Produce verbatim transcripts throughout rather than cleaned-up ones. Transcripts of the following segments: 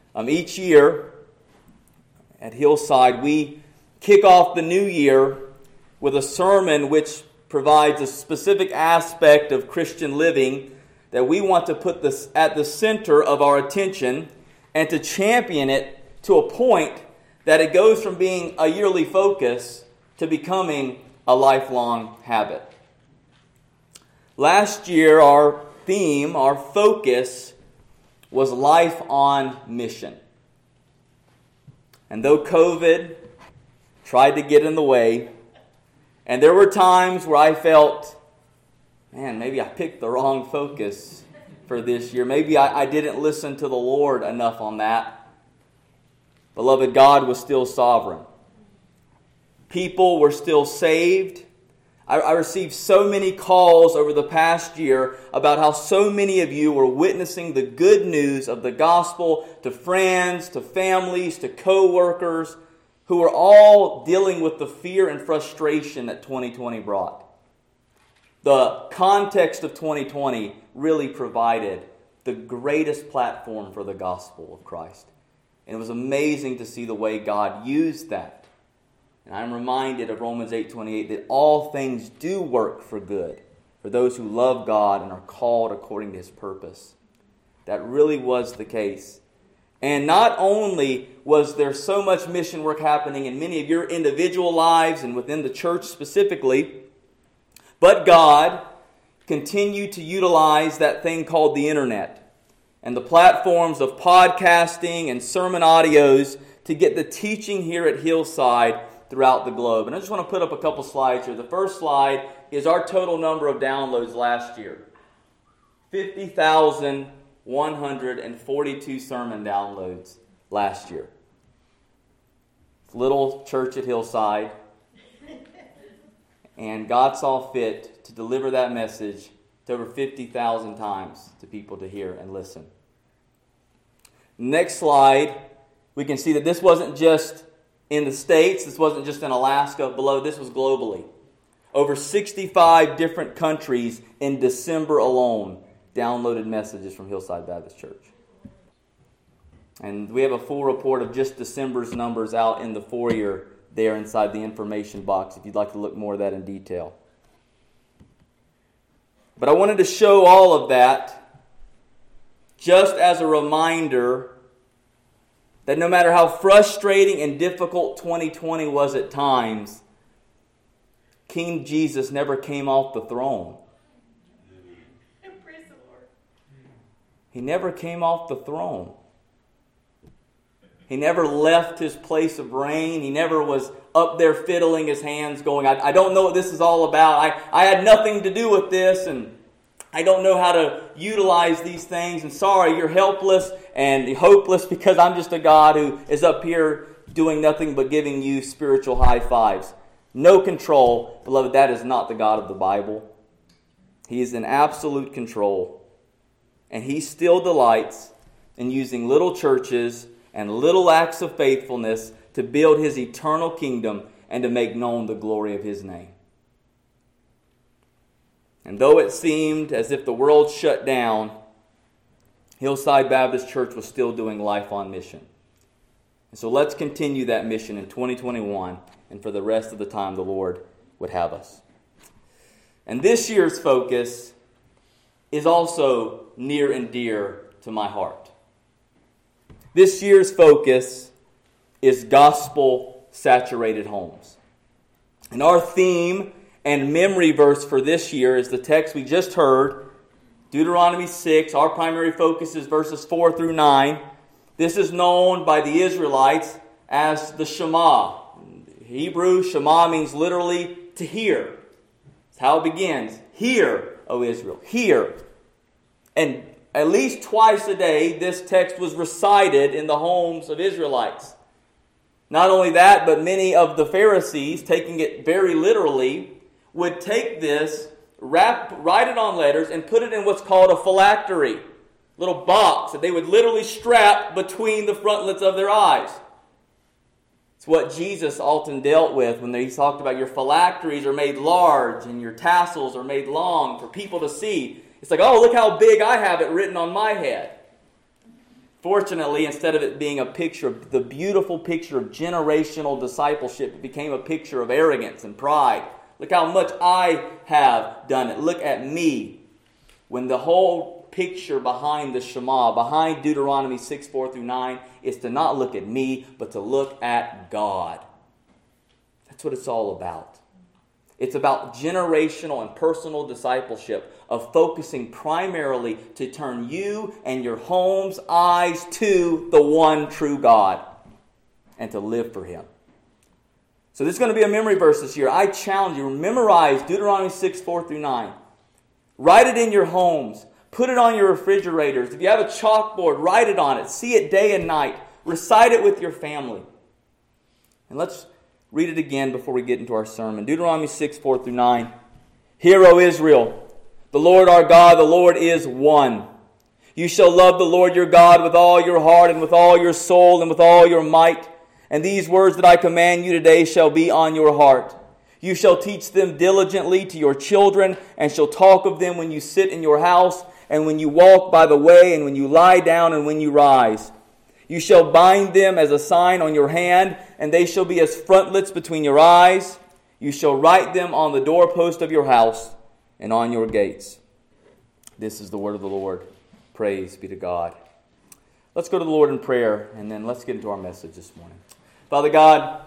Um, each year at Hillside, we kick off the new year with a sermon which provides a specific aspect of Christian living that we want to put this at the center of our attention and to champion it to a point that it goes from being a yearly focus to becoming a lifelong habit. Last year, our theme, our focus, was life on mission. And though COVID tried to get in the way, and there were times where I felt, man, maybe I picked the wrong focus for this year. Maybe I, I didn't listen to the Lord enough on that. Beloved, God was still sovereign. People were still saved. I, I received so many calls over the past year about how so many of you were witnessing the good news of the gospel to friends, to families, to co-workers, who were all dealing with the fear and frustration that twenty twenty brought. The context of twenty twenty really provided the greatest platform for the gospel of Christ. And it was amazing to see the way God used that. And I'm reminded of Romans eight twenty-eight that all things do work for good for those who love God and are called according to His purpose. That really was the case. And not only was there so much mission work happening in many of your individual lives and within the church specifically, but God continued to utilize that thing called the internet and the platforms of podcasting and sermon audios to get the teaching here at Hillside throughout the globe. And I just want to put up a couple slides here. The first slide is our total number of downloads last year. fifty thousand one hundred forty-two sermon downloads last year. Little church at Hillside. And God saw fit to deliver that message to over fifty thousand times to people to hear and listen. Next slide, we can see that this wasn't just in the States, this wasn't just in Alaska, below, this was globally. Over sixty-five different countries in December alone downloaded messages from Hillside Baptist Church. And we have a full report of just December's numbers out in the foyer there inside the information box if you'd like to look more of that in detail. But I wanted to show all of that just as a reminder that no matter how frustrating and difficult twenty twenty was at times, King Jesus never came off the throne. Praise the Lord. He never came off the throne. He never left his place of reign. He never was up there fiddling his hands going, I, I don't know what this is all about. I, I had nothing to do with this, and I don't know how to utilize these things. And sorry, you're helpless and hopeless because I'm just a God who is up here doing nothing but giving you spiritual high fives. No control. Beloved, that is not the God of the Bible. He is in absolute control. And He still delights in using little churches and little acts of faithfulness to build His eternal kingdom and to make known the glory of His name. And though it seemed as if the world shut down, Hillside Baptist Church was still doing life on mission. And so let's continue that mission in twenty twenty-one and for the rest of the time the Lord would have us. And this year's focus is also near and dear to my heart. This year's focus is gospel-saturated homes. And our theme and memory verse for this year is the text we just heard, Deuteronomy six. Our primary focus is verses four through nine. This is known by the Israelites as the Shema. Hebrew, Shema means literally to hear. That's how it begins. Hear, O Israel, hear. And at least twice a day, this text was recited in the homes of Israelites. Not only that, but many of the Pharisees, taking it very literally, would take this, wrap, write it on letters, and put it in what's called a phylactery, little box that they would literally strap between the frontlets of their eyes. It's what Jesus often dealt with when he talked about your phylacteries are made large and your tassels are made long for people to see. It's like, oh, look how big I have it written on my head. Fortunately, instead of it being a picture of the beautiful picture of generational discipleship, it became a picture of arrogance and pride. Look how much I have done it. Look at me. When the whole picture behind the Shema, behind Deuteronomy six, four through nine, is to not look at me, but to look at God. That's what it's all about. It's about generational and personal discipleship of focusing primarily to turn you and your home's eyes to the one true God and to live for Him. So this is going to be a memory verse this year. I challenge you, memorize Deuteronomy six, four through nine. Write it in your homes. Put it on your refrigerators. If you have a chalkboard, write it on it. See it day and night. Recite it with your family. And let's read it again before we get into our sermon. Deuteronomy six, four through nine. Hear, O Israel, the Lord our God, the Lord is one. You shall love the Lord your God with all your heart and with all your soul and with all your might. And these words that I command you today shall be on your heart. You shall teach them diligently to your children, and shall talk of them when you sit in your house, and when you walk by the way, and when you lie down, and when you rise. You shall bind them as a sign on your hand, and they shall be as frontlets between your eyes. You shall write them on the doorpost of your house and on your gates. This is the word of the Lord. Praise be to God. Let's go to the Lord in prayer, and then let's get into our message this morning. Father God,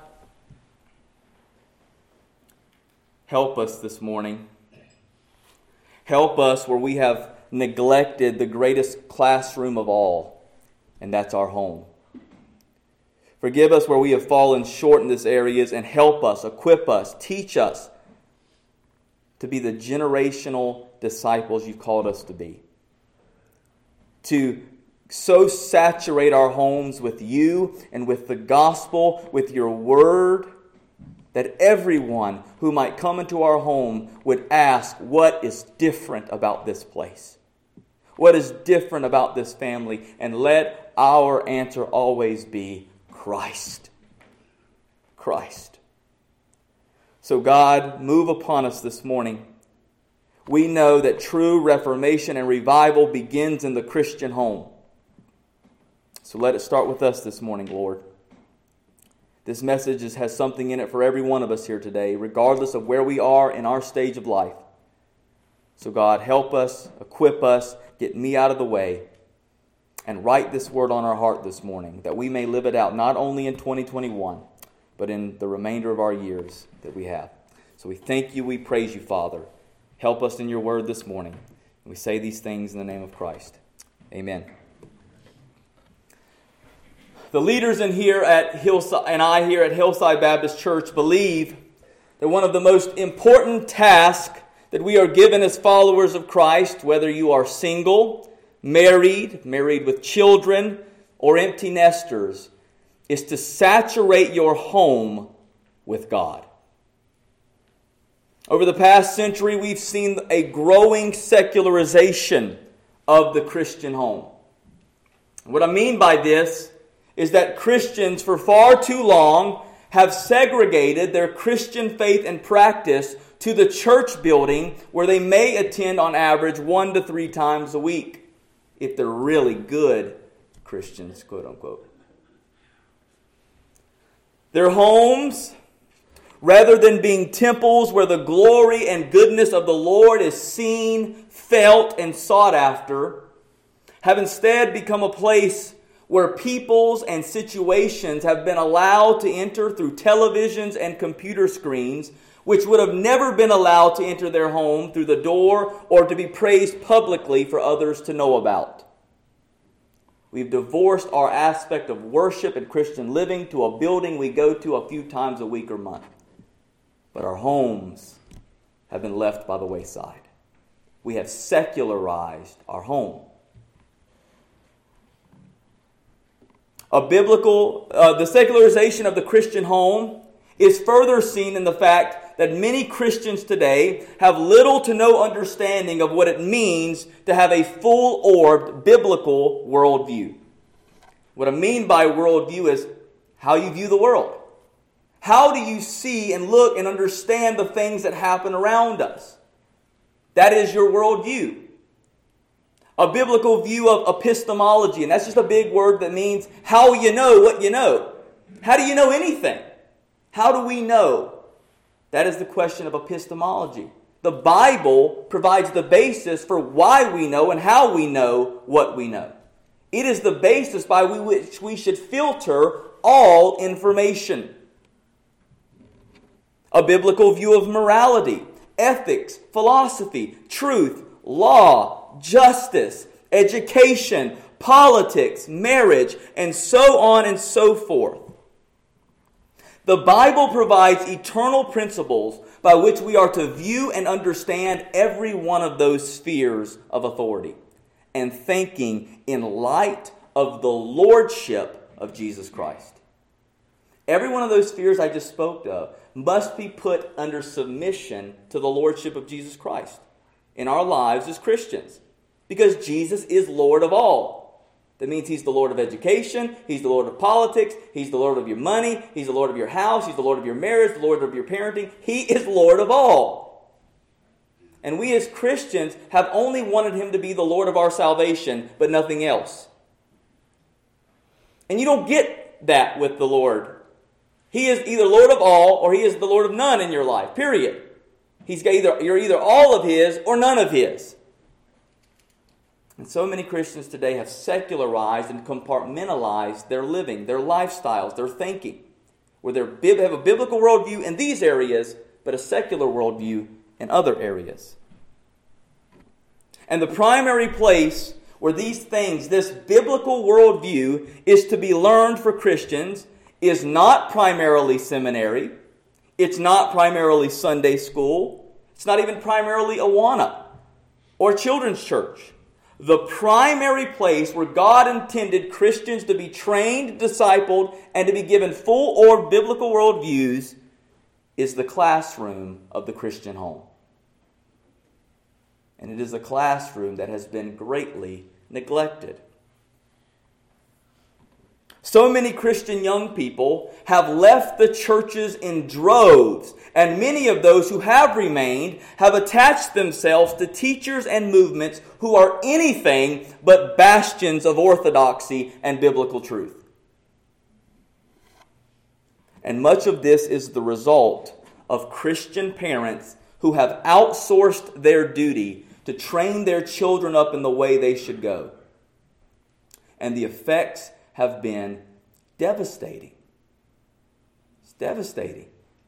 help us this morning. Help us where we have neglected the greatest classroom of all, and that's our home. Forgive us where we have fallen short in these areas, and help us, equip us, teach us to be the generational disciples you've called us to be. To so saturate our homes with you and with the gospel, with your word, that everyone who might come into our home would ask, what is different about this place? What is different about this family? And let our answer always be Christ. Christ. So God, move upon us this morning. We know that true reformation and revival begins in the Christian home. So let it start with us this morning, Lord. This message is, has something in it for every one of us here today, regardless of where we are in our stage of life. So God, help us, equip us, get me out of the way, and write this word on our heart this morning, that we may live it out not only in twenty twenty-one, but in the remainder of our years that we have. So we thank you, we praise you, Father. Help us in your word this morning. And we say these things in the name of Christ. Amen. The leaders in here at Hillside, and I here at Hillside Baptist Church believe that one of the most important tasks that we are given as followers of Christ, whether you are single, married, married with children, or empty nesters, is to saturate your home with God. Over the past century, we've seen a growing secularization of the Christian home. What I mean by this is that Christians for far too long have segregated their Christian faith and practice to the church building where they may attend on average one to three times a week, if they're really good Christians, quote unquote. Their homes, rather than being temples where the glory and goodness of the Lord is seen, felt, and sought after, have instead become a place where peoples and situations have been allowed to enter through televisions and computer screens, which would have never been allowed to enter their home through the door or to be praised publicly for others to know about. We've divorced our aspect of worship and Christian living to a building we go to a few times a week or month. But our homes have been left by the wayside. We have secularized our home. A biblical, uh, the secularization of the Christian home is further seen in the fact that many Christians today have little to no understanding of what it means to have a full-orbed biblical worldview. What I mean by worldview is how you view the world. How do you see and look and understand the things that happen around us? That is your worldview. A biblical view of epistemology, and that's just a big word that means how you know what you know. How do you know anything? How do we know? That is the question of epistemology. The Bible provides the basis for why we know and how we know what we know. It is the basis by which we should filter all information. A biblical view of morality, ethics, philosophy, truth, law, justice, education, politics, marriage, and so on and so forth. The Bible provides eternal principles by which we are to view and understand every one of those spheres of authority and thinking in light of the lordship of Jesus Christ. Every one of those spheres I just spoke of must be put under submission to the lordship of Jesus Christ in our lives as Christians, because Jesus is Lord of all. That means He's the Lord of education, He's the Lord of politics, He's the Lord of your money, He's the Lord of your house, He's the Lord of your marriage, the Lord of your parenting. He is Lord of all. And we as Christians have only wanted Him to be the Lord of our salvation, but nothing else. And you don't get that with the Lord. He is either Lord of all or He is the Lord of none in your life, period. He's either, you're either all of His or none of His. And so many Christians today have secularized and compartmentalized their living, their lifestyles, their thinking, where they have a biblical worldview in these areas, but a secular worldview in other areas. And the primary place where these things, this biblical worldview, is to be learned for Christians is not primarily seminary. It's not primarily Sunday school. It's not even primarily Awana or children's church. The primary place where God intended Christians to be trained, discipled, and to be given full or biblical worldviews is the classroom of the Christian home. And it is a classroom that has been greatly neglected. So many Christian young people have left the churches in droves, and many of those who have remained have attached themselves to teachers and movements who are anything but bastions of orthodoxy and biblical truth. And much of this is the result of Christian parents who have outsourced their duty to train their children up in the way they should go. And the effects have been devastating. It's devastating.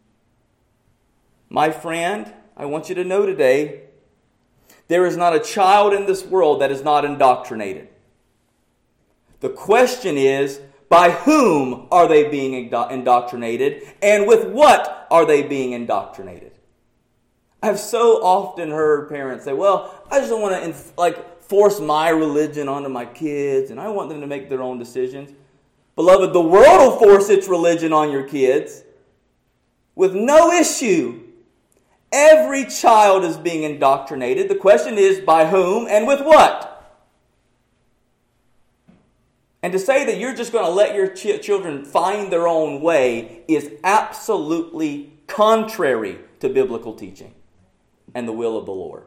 My friend, I want you to know today, there is not a child in this world that is not indoctrinated. The question is, by whom are they being indo- indoctrinated, and with what are they being indoctrinated? I've so often heard parents say, well, I just don't want to inf- like force my religion onto my kids, and I want them to make their own decisions. Beloved, the world will force its religion on your kids with no issue. Every child is being indoctrinated. The question is, by whom and with what? And to say that you're just going to let your ch- children find their own way is absolutely contrary to biblical teaching and the will of the Lord.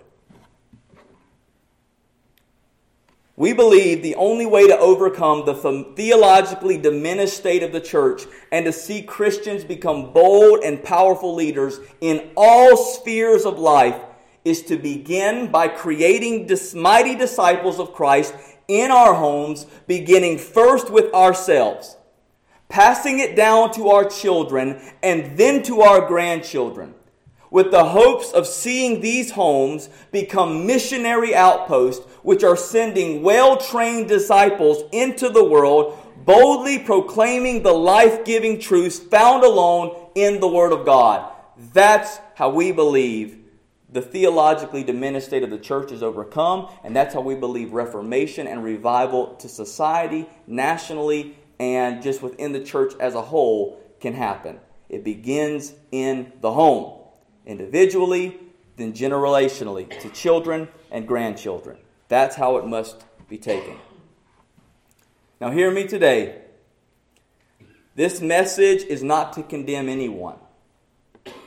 We believe the only way to overcome the theologically diminished state of the church and to see Christians become bold and powerful leaders in all spheres of life is to begin by creating mighty disciples of Christ in our homes, beginning first with ourselves, passing it down to our children and then to our grandchildren, with the hopes of seeing these homes become missionary outposts which are sending well-trained disciples into the world, boldly proclaiming the life-giving truths found alone in the Word of God. That's how we believe the theologically diminished state of the church is overcome, and that's how we believe reformation and revival to society, nationally, and just within the church as a whole can happen. It begins in the home. Individually, then generationally, to children and grandchildren. That's how it must be taken. Now hear me today. This message is not to condemn anyone.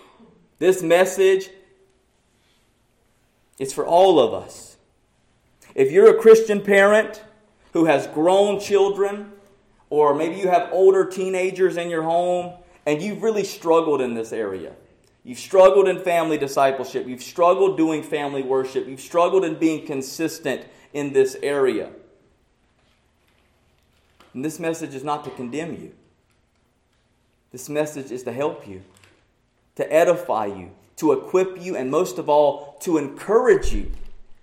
This message is for all of us. If you're a Christian parent who has grown children, or maybe you have older teenagers in your home, and you've really struggled in this area. You've struggled in family discipleship. You've struggled doing family worship. You've struggled in being consistent in this area. And this message is not to condemn you. This message is to help you, to edify you, to equip you, and most of all, to encourage you.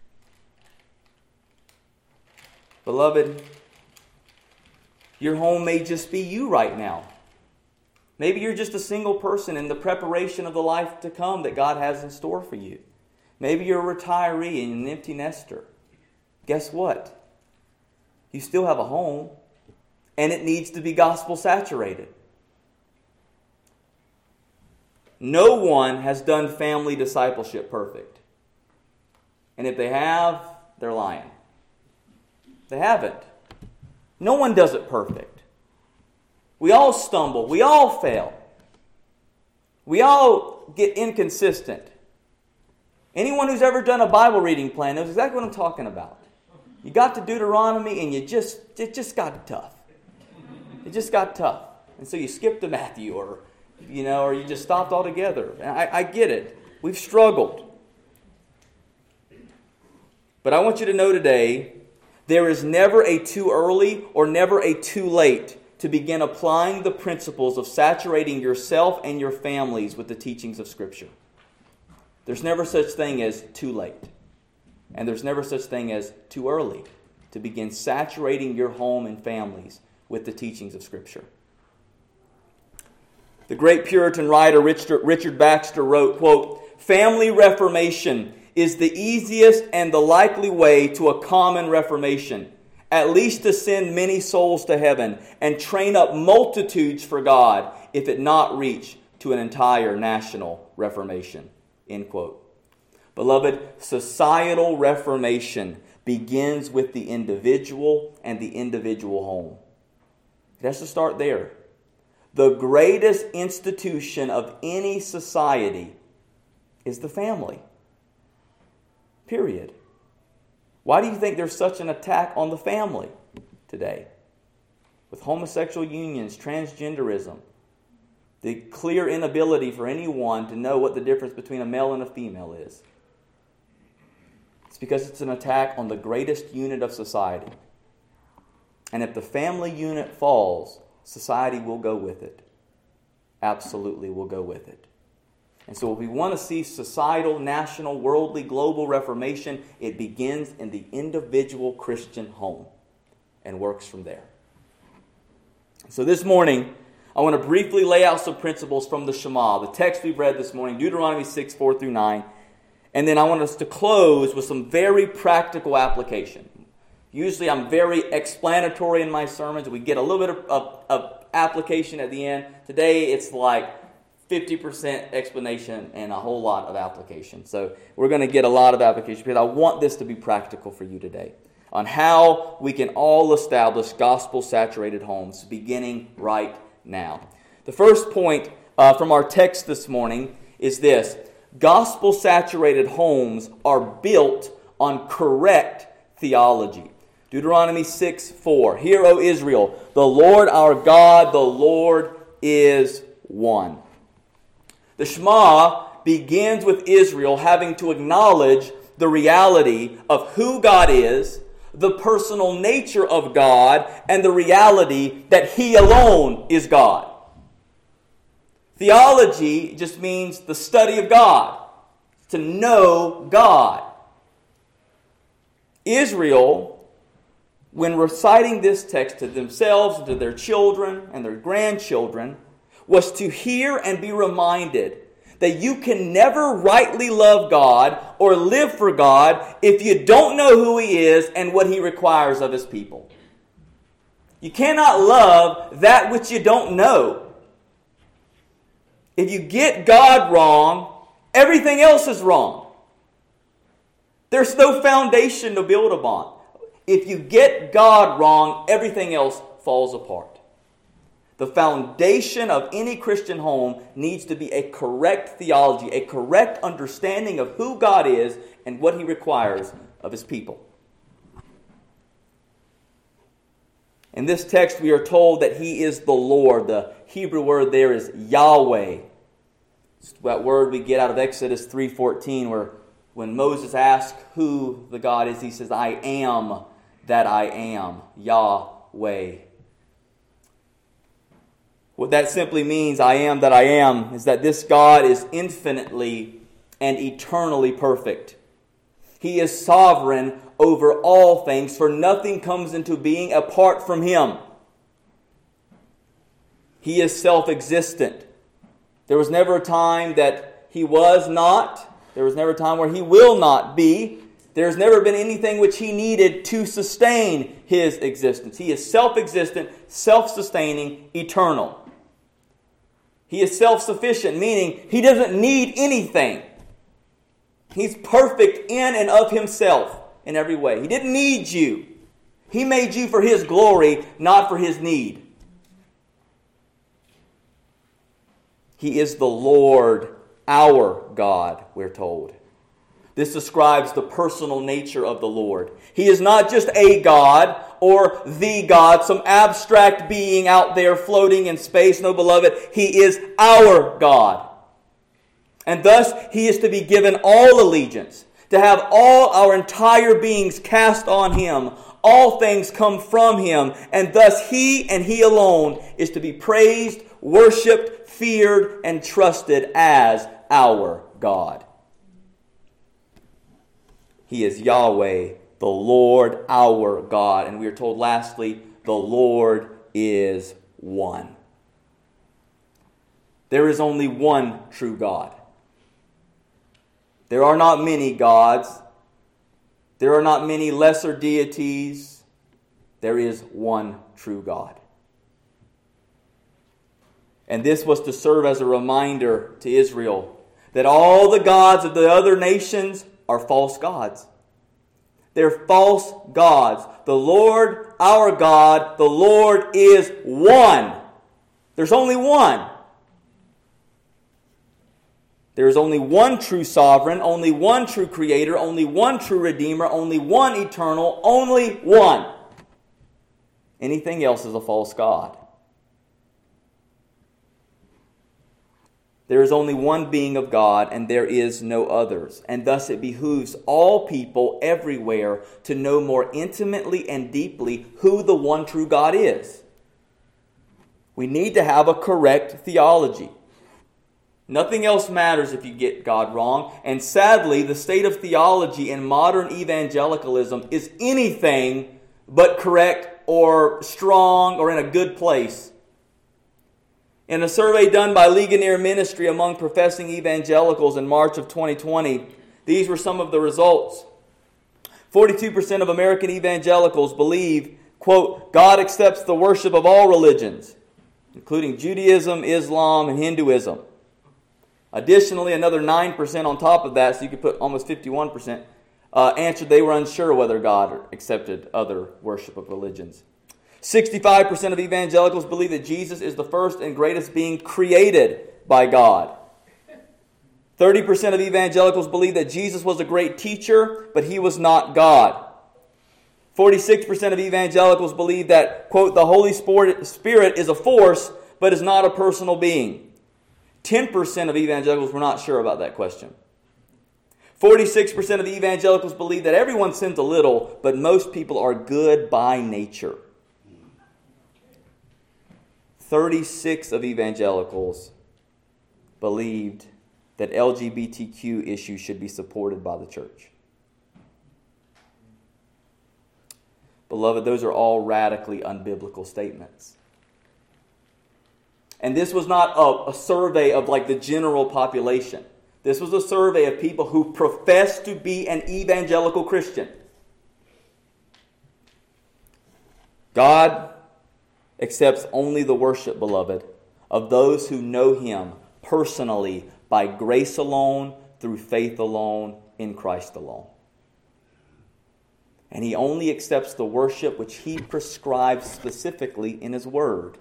Beloved, your home may just be you right now. Maybe you're just a single person in the preparation of the life to come that God has in store for you. Maybe you're a retiree and an empty nester. Guess what? You still have a home, and it needs to be gospel saturated. No one has done family discipleship perfect. And if they have, they're lying. They haven't. No one does it perfect. We all stumble. We all fail. We all get inconsistent. Anyone who's ever done a Bible reading plan knows exactly what I'm talking about. You got to Deuteronomy and you just it just got tough. It just got tough. And so you skipped to Matthew, or you know, or you just stopped altogether. And I, I get it. We've struggled. But I want you to know today, there is never a too early or never a too late to begin applying the principles of saturating yourself and your families with the teachings of Scripture. There's never such thing as too late. And there's never such thing as too early to begin saturating your home and families with the teachings of Scripture. The great Puritan writer Richard Baxter wrote, quote, "Family reformation is the easiest and the likely way to a common reformation, at least to send many souls to heaven and train up multitudes for God, if it not reach to an entire national reformation." End quote. Beloved, societal reformation begins with the individual and the individual home. It has to start there. The greatest institution of any society is the family. Period. Why do you think there's such an attack on the family today? With homosexual unions, transgenderism, the clear inability for anyone to know what the difference between a male and a female is. It's because it's an attack on the greatest unit of society. And if the family unit falls, society will go with it. Absolutely will go with it. And so if we want to see societal, national, worldly, global reformation, it begins in the individual Christian home and works from there. So this morning, I want to briefly lay out some principles from the Shema, the text we've read this morning, Deuteronomy six, four through nine. And then I want us to close with some very practical application. Usually I'm very explanatory in my sermons. We get a little bit of, of, of application at the end. Today it's like fifty percent explanation and a whole lot of application. So we're going to get a lot of application because I want this to be practical for you today on how we can all establish gospel-saturated homes beginning right now. The first point uh, from our text this morning is this: gospel-saturated homes are built on correct theology. Deuteronomy six, four. Hear, O Israel, the Lord our God, the Lord is one. The Shema begins with Israel having to acknowledge the reality of who God is, the personal nature of God, and the reality that He alone is God. Theology just means the study of God, to know God. Israel, when reciting this text to themselves, to their children and their grandchildren, was to hear and be reminded that you can never rightly love God or live for God if you don't know who He is and what He requires of His people. You cannot love that which you don't know. If you get God wrong, everything else is wrong. There's no foundation to build upon. If you get God wrong, everything else falls apart. The foundation of any Christian home needs to be a correct theology, a correct understanding of who God is and what He requires of His people. In this text, we are told that He is the Lord. The Hebrew word there is Yahweh. It's that word we get out of Exodus three fourteen, where when Moses asks who the God is, he says, I am that I am, Yahweh. What that simply means, I am that I am, is that this God is infinitely and eternally perfect. He is sovereign over all things, for nothing comes into being apart from Him. He is self-existent. There was never a time that He was not. There was never a time where He will not be. There's never been anything which He needed to sustain His existence. He is self-existent, self-sustaining, eternal. He is self-sufficient, meaning He doesn't need anything. He's perfect in and of Himself in every way. He didn't need you. He made you for His glory, not for His need. He is the Lord, our God, we're told. This describes the personal nature of the Lord. He is not just a God or the God, some abstract being out there floating in space. No, beloved, He is our God. And thus, He is to be given all allegiance, to have all our entire beings cast on Him. All things come from Him, and thus He and He alone is to be praised, worshipped, feared, and trusted as our God. He is Yahweh, the Lord our God. And we are told lastly, the Lord is one. There is only one true God. There are not many gods. There are not many lesser deities. There is one true God. And this was to serve as a reminder to Israel that all the gods of the other nations are false gods. They're false gods. The Lord, our God, the Lord is one. There's only one. There is only one true sovereign, only one true creator, only one true redeemer, only one eternal, only one. Anything else is a false god. There is only one being of God, and there is no others. And thus it behooves all people everywhere to know more intimately and deeply who the one true God is. We need to have a correct theology. Nothing else matters if you get God wrong. And sadly, the state of theology in modern evangelicalism is anything but correct or strong or in a good place. In a survey done by Ligonier Ministry among professing evangelicals in March of twenty twenty, these were some of the results. forty-two percent of American evangelicals believe, quote, God accepts the worship of all religions, including Judaism, Islam, and Hinduism. Additionally, another nine percent on top of that, so you could put almost fifty-one percent, uh, answered they were unsure whether God accepted other worship of religions. sixty-five percent of evangelicals believe that Jesus is the first and greatest being created by God. thirty percent of evangelicals believe that Jesus was a great teacher, but He was not God. forty-six percent of evangelicals believe that, quote, the Holy Spirit is a force, but is not a personal being. ten percent of evangelicals were not sure about that question. forty-six percent of evangelicals believe that everyone sins a little, but most people are good by nature. thirty-six of evangelicals believed that L G B T Q issues should be supported by the church. Beloved, those are all radically unbiblical statements. And this was not a, a survey of like the general population. This was a survey of people who profess to be an evangelical Christian. God accepts only the worship, beloved, of those who know Him personally by grace alone, through faith alone, in Christ alone. And He only accepts the worship which He prescribes specifically in His Word.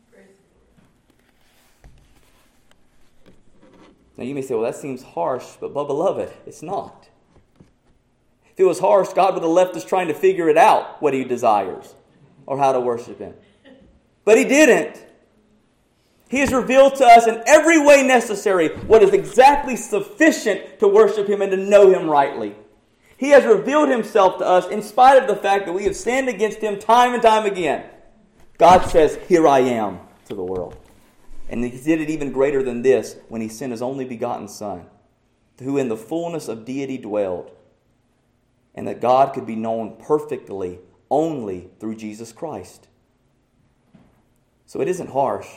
Now you may say, well, that seems harsh, but beloved, it's not. If it was harsh, God would have left us trying to figure it out, what He desires. or how to worship Him. But He didn't. He has revealed to us in every way necessary what is exactly sufficient to worship Him and to know Him rightly. He has revealed Himself to us in spite of the fact that we have sinned against Him time and time again. God says, "Here I am," to the world. And He did it even greater than this when He sent His only begotten Son, who in the fullness of deity dwelled, and that God could be known perfectly only through Jesus Christ. So it isn't harsh.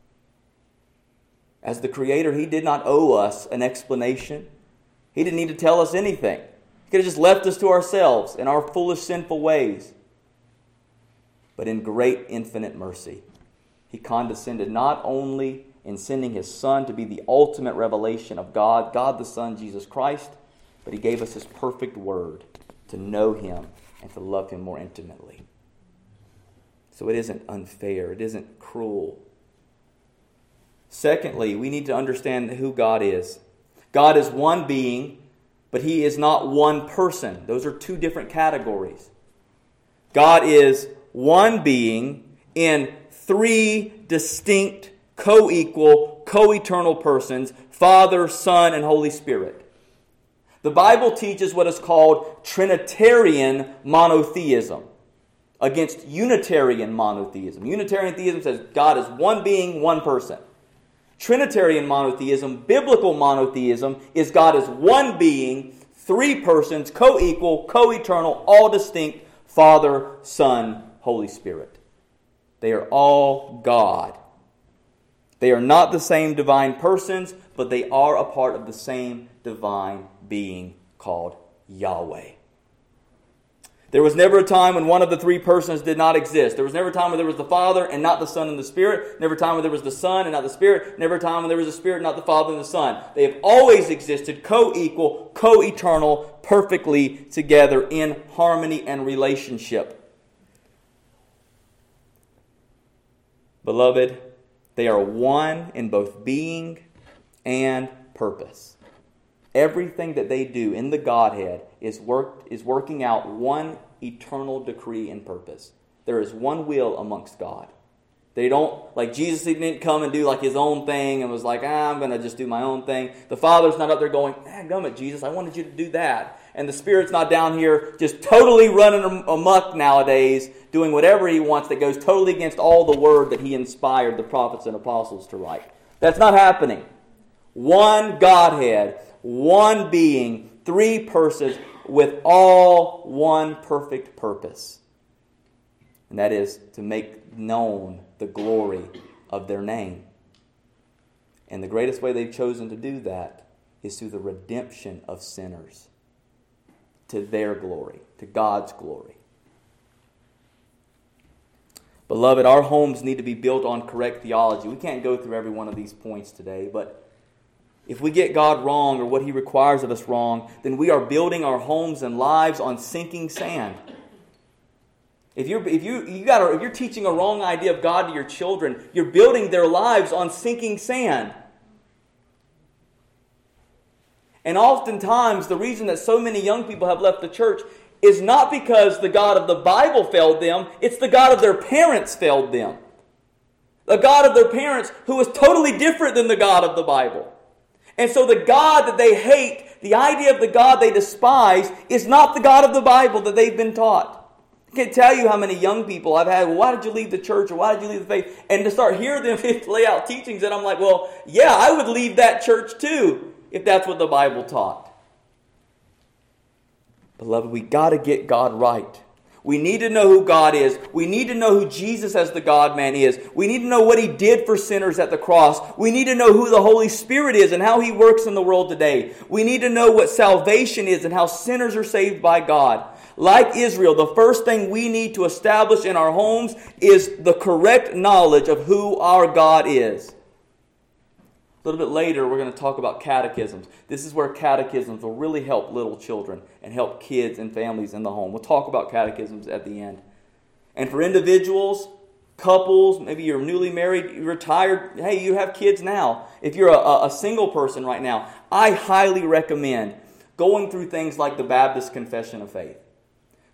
As the Creator, He did not owe us an explanation. He didn't need to tell us anything. He could have just left us to ourselves in our foolish, sinful ways. But in great, infinite mercy, He condescended not only in sending His Son to be the ultimate revelation of God, God the Son, Jesus Christ, but He gave us His perfect Word to know Him and to love Him more intimately. So it isn't unfair. It isn't cruel. Secondly, we need to understand who God is. God is one being, but He is not one person. Those are two different categories. God is one being in three distinct, co-equal, co-eternal persons, Father, Son, and Holy Spirit. The Bible teaches what is called Trinitarian monotheism against Unitarian monotheism. Unitarian theism says God is one being, one person. Trinitarian monotheism, biblical monotheism, is God is one being, three persons, co-equal, co-eternal, all distinct, Father, Son, Holy Spirit. They are all God. They are not the same divine persons, but they are a part of the same divine being called Yahweh. There was never a time when one of the three persons did not exist. There was never a time when there was the Father and not the Son and the Spirit. Never a time when there was the Son and not the Spirit. Never a time when there was the Spirit and not the Father and the Son. They have always existed co-equal, co-eternal, perfectly together in harmony and relationship. Beloved, they are one in both being and purpose. Everything that they do in the Godhead is work, is working out one eternal decree and purpose. There is one will amongst God. They don't, like Jesus didn't come and do like His own thing and was like, ah, I'm going to just do my own thing. The Father's not up there going, ah, gummit, Jesus, I wanted you to do that. And the Spirit's not down here just totally running amok nowadays, doing whatever He wants that goes totally against all the word that He inspired the prophets and apostles to write. That's not happening. One Godhead, one being, three persons with all one perfect purpose. And that is to make known the glory of their name. And the greatest way they've chosen to do that is through the redemption of sinners to their glory, to God's glory. Beloved, our homes need to be built on correct theology. We can't go through every one of these points today, but if we get God wrong or what He requires of us wrong, then we are building our homes and lives on sinking sand. If you're if you you got if you're teaching a wrong idea of God to your children, you're building their lives on sinking sand. And oftentimes, the reason that so many young people have left the church is not because the God of the Bible failed them; it's the God of their parents failed them. The God of their parents who is totally different than the God of the Bible. And so the God that they hate, the idea of the God they despise, is not the God of the Bible that they've been taught. I can't tell you how many young people I've had, well, why did you leave the church or why did you leave the faith? And to start hearing them lay out teachings that I'm like, well, yeah, I would leave that church too if that's what the Bible taught. Beloved, we got to get God right. We need to know who God is. We need to know who Jesus as the God-man is. We need to know what He did for sinners at the cross. We need to know who the Holy Spirit is and how He works in the world today. We need to know what salvation is and how sinners are saved by God. Like Israel, the first thing we need to establish in our homes is the correct knowledge of who our God is. A little bit later, we're going to talk about catechisms. This is where catechisms will really help little children and help kids and families in the home. We'll talk about catechisms at the end. And for individuals, couples, maybe you're newly married, you're retired, hey, you have kids now. If you're a, a single person right now, I highly recommend going through things like the Baptist Confession of Faith.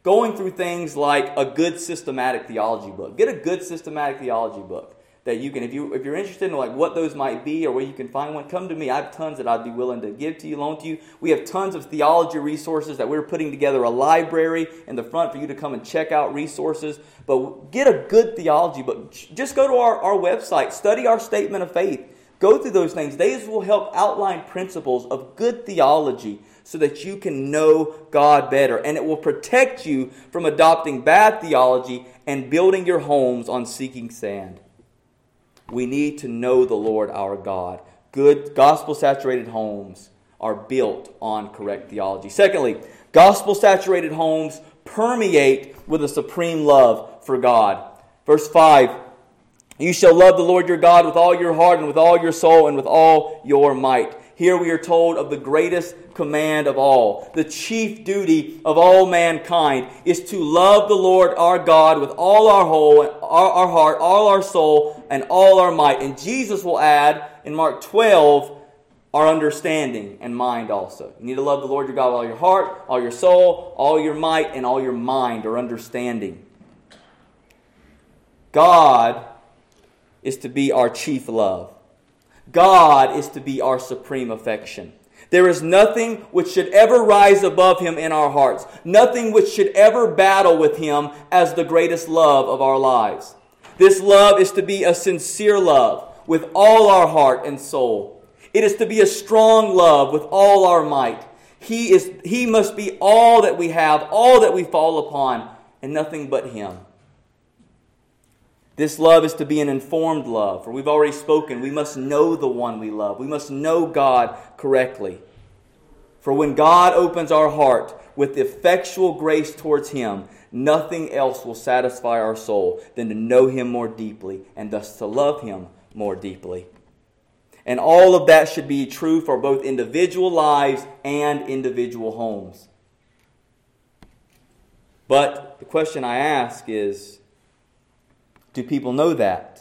going through things like a good systematic theology book. Get a good systematic theology book that you can, if you if you're interested in like what those might be or where you can find one, come to me. I have tons that I'd be willing to give to you, loan to you. We have tons of theology resources that we're putting together a library in the front for you to come and check out resources. But get a good theology book. Just go to our, our website, study our statement of faith. Go through those things. These will help outline principles of good theology so that you can know God better. And it will protect you from adopting bad theology and building your homes on sinking sand. We need to know the Lord our God. Good gospel-saturated homes are built on correct theology. Secondly, gospel-saturated homes permeate with a supreme love for God. Verse five, you shall love the Lord your God with all your heart and with all your soul and with all your might. Here we are told of the greatest command of all. The chief duty of all mankind is to love the Lord our God with all our whole, our, our heart, all our soul, and all our might. And Jesus will add in Mark twelve, our understanding and mind also. You need to love the Lord your God with all your heart, all your soul, all your might, and all your mind or understanding. God is to be our chief love. God is to be our supreme affection. There is nothing which should ever rise above Him in our hearts. Nothing which should ever battle with Him as the greatest love of our lives. This love is to be a sincere love with all our heart and soul. It is to be a strong love with all our might. He is, He must be all that we have, all that we fall upon, and nothing but Him. This love is to be an informed love, for we've already spoken. We must know the one we love. We must know God correctly. For when God opens our heart with effectual grace towards Him, nothing else will satisfy our soul than to know Him more deeply and thus to love Him more deeply. And all of that should be true for both individual lives and individual homes. But the question I ask is, do people know that?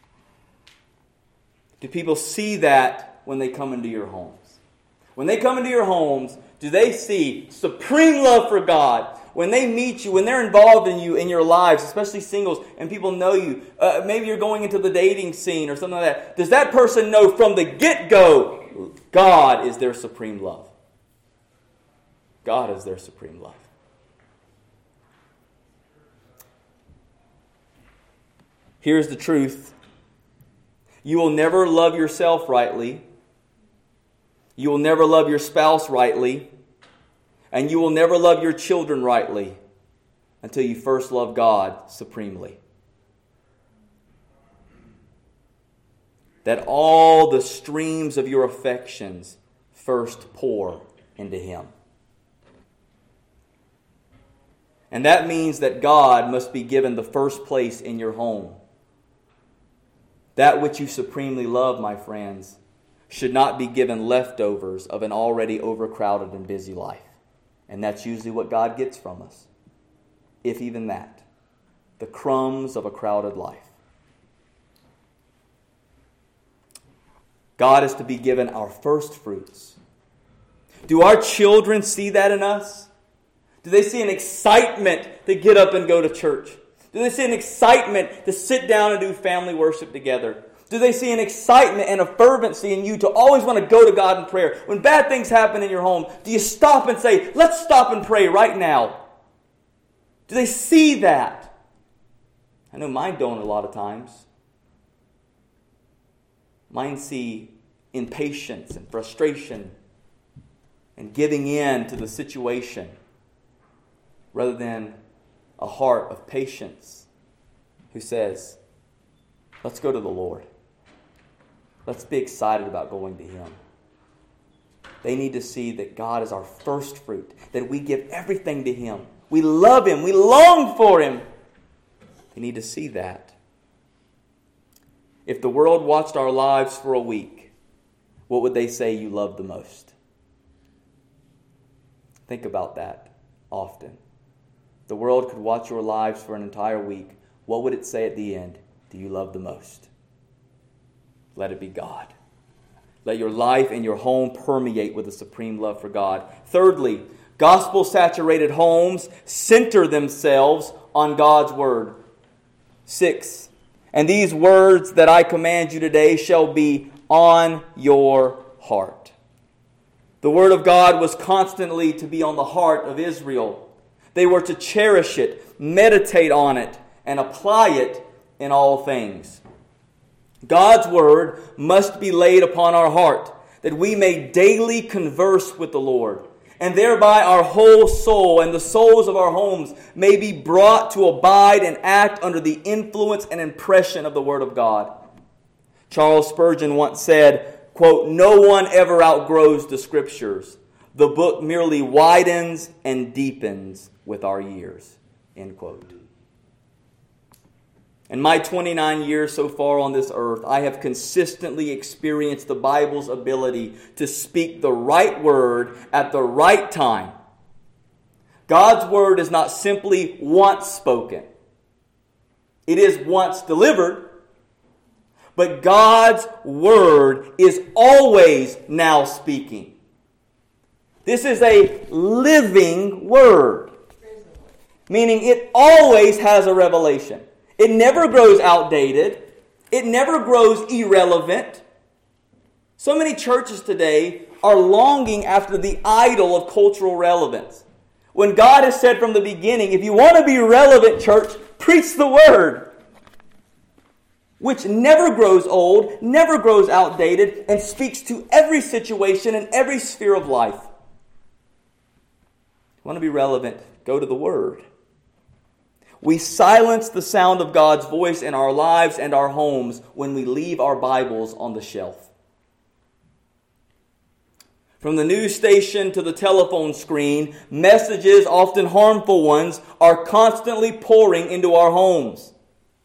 Do people see that when they come into your homes? When they come into your homes, do they see supreme love for God? When they meet you, when they're involved in you, in your lives, especially singles, and people know you, uh, maybe you're going into the dating scene or something like that, does that person know from the get-go, God is their supreme love? God is their supreme love. Here's the truth. You will never love yourself rightly. You will never love your spouse rightly. And you will never love your children rightly until you first love God supremely. That all the streams of your affections first pour into Him. And that means that God must be given the first place in your home. That which you supremely love, my friends, should not be given leftovers of an already overcrowded and busy life. And that's usually what God gets from us. If even that. The crumbs of a crowded life. God is to be given our first fruits. Do our children see that in us? Do they see an excitement to get up and go to church? Do they see an excitement to sit down and do family worship together? Do they see an excitement and a fervency in you to always want to go to God in prayer? When bad things happen in your home, do you stop and say, let's stop and pray right now? Do they see that? I know mine don't a lot of times. Mine see impatience and frustration and giving in to the situation rather than a heart of patience who says, let's go to the Lord. Let's be excited about going to Him. They need to see that God is our first fruit, that we give everything to Him. We love Him. We long for Him. They need to see that. If the world watched our lives for a week, what would they say you love the most? Think about that often. The world could watch your lives for an entire week. What would it say at the end? Do you love the most? Let it be God. Let your life and your home permeate with a supreme love for God. Thirdly, Gospel-saturated homes center themselves on God's Word. Six, and these words that I command you today shall be on your heart. The Word of God was constantly to be on the heart of Israel. They were to cherish it, meditate on it, and apply it in all things. God's Word must be laid upon our heart, that we may daily converse with the Lord, and thereby our whole soul and the souls of our homes may be brought to abide and act under the influence and impression of the Word of God. Charles Spurgeon once said, quote, "No one ever outgrows the Scriptures. The book merely widens and deepens with our years." End quote. In my twenty-nine years so far on this earth, I have consistently experienced the Bible's ability to speak the right word at the right time. God's word is not simply once spoken. It is once delivered. But God's word is always now speaking. This is a living word, meaning it always has a revelation. It never grows outdated. It never grows irrelevant. So many churches today are longing after the idol of cultural relevance. When God has said from the beginning, if you want to be relevant, church, preach the word. Which never grows old, never grows outdated, and speaks to every situation and every sphere of life. You want to be relevant? Go to the Word. We silence the sound of God's voice in our lives and our homes when we leave our Bibles on the shelf. From the news station to the telephone screen, messages, often harmful ones, are constantly pouring into our homes.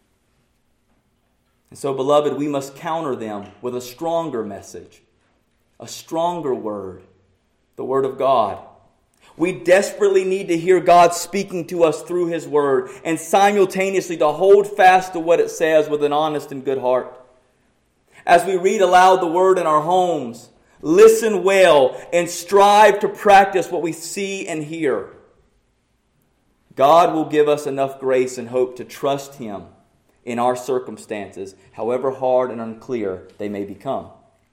And so, beloved, we must counter them with a stronger message, a stronger word, the Word of God. We desperately need to hear God speaking to us through His Word and simultaneously to hold fast to what it says with an honest and good heart. As we read aloud the Word in our homes, listen well and strive to practice what we see and hear. God will give us enough grace and hope to trust Him in our circumstances, however hard and unclear they may become.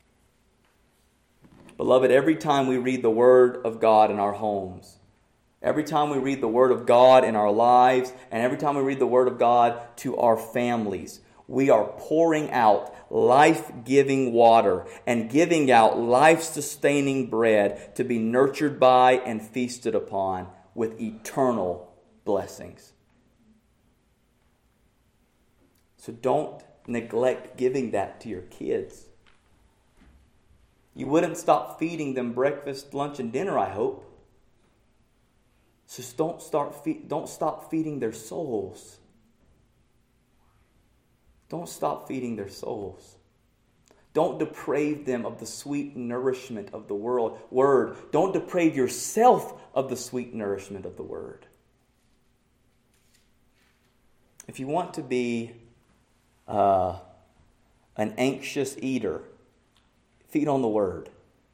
Beloved, every time we read the Word of God in our homes, every time we read the Word of God in our lives, and every time we read the Word of God to our families, we are pouring out life-giving water and giving out life-sustaining bread to be nurtured by and feasted upon with eternal blessings. So don't neglect giving that to your kids. You wouldn't stop feeding them breakfast, lunch, and dinner, I hope. So don't start fe- don't stop feeding their souls. Don't stop feeding their souls. Don't deprave them of the sweet nourishment of the world, word. Don't deprave yourself of the sweet nourishment of the Word. If you want to be uh, an anxious eater, feed on the Word.